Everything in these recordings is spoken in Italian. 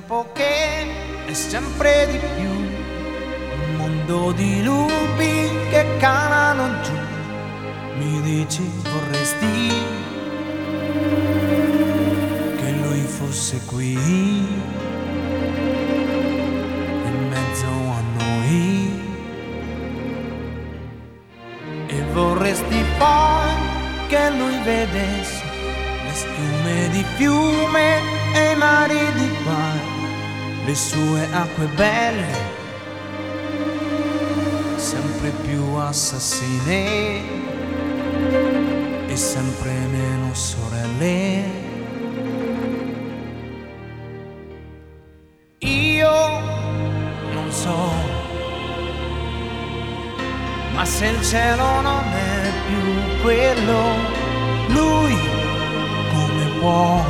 tempo che è sempre di più, un mondo di lupi che calano giù. Mi dici vorresti che lui fosse qui in mezzo a noi, e vorresti poi che lui vedesse le schiume di fiume e i mari di mare, le sue acque belle, sempre più assassine e sempre meno sorelle. Io non so, ma se il cielo non è più quello, lui come può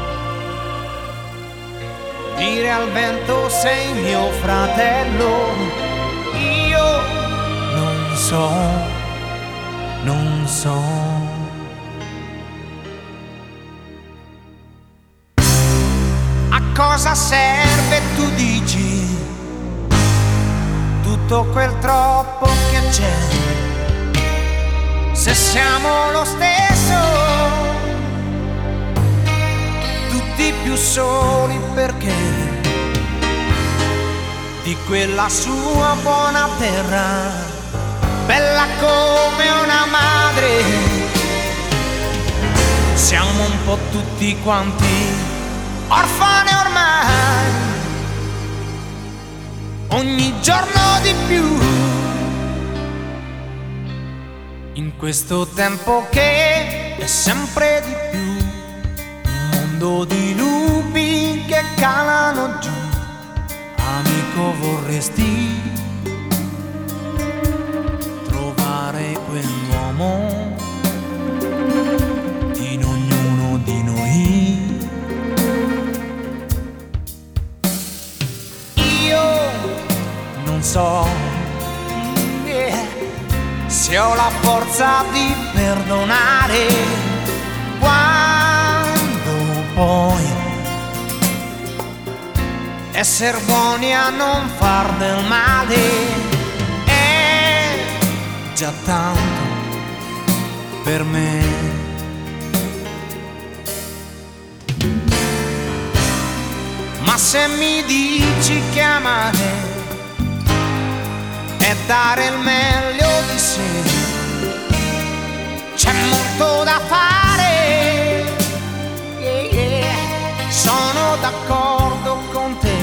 dire al vento sei mio fratello? Io non so, non so. A cosa serve, tu dici, tutto quel troppo che c'è, se siamo lo stesso, tutti più soli perché di quella sua buona terra, bella come una madre, siamo un po' tutti quanti orfani ormai, ogni giorno di più, in questo tempo che è sempre di più, un mondo di lupi che calano giù. Amico, vorresti trovare quell'uomo in ognuno di noi? Io non so, se ho la forza di perdonare, quando poi essere buoni a non far del male è già tanto per me. Ma se mi dici che amare è dare il meglio di sé, c'è molto da fare, sono d'accordo con te,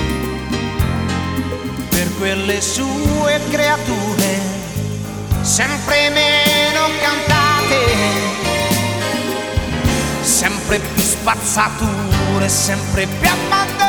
per quelle sue creature sempre meno cantate, sempre più spazzature, sempre più abbandonate.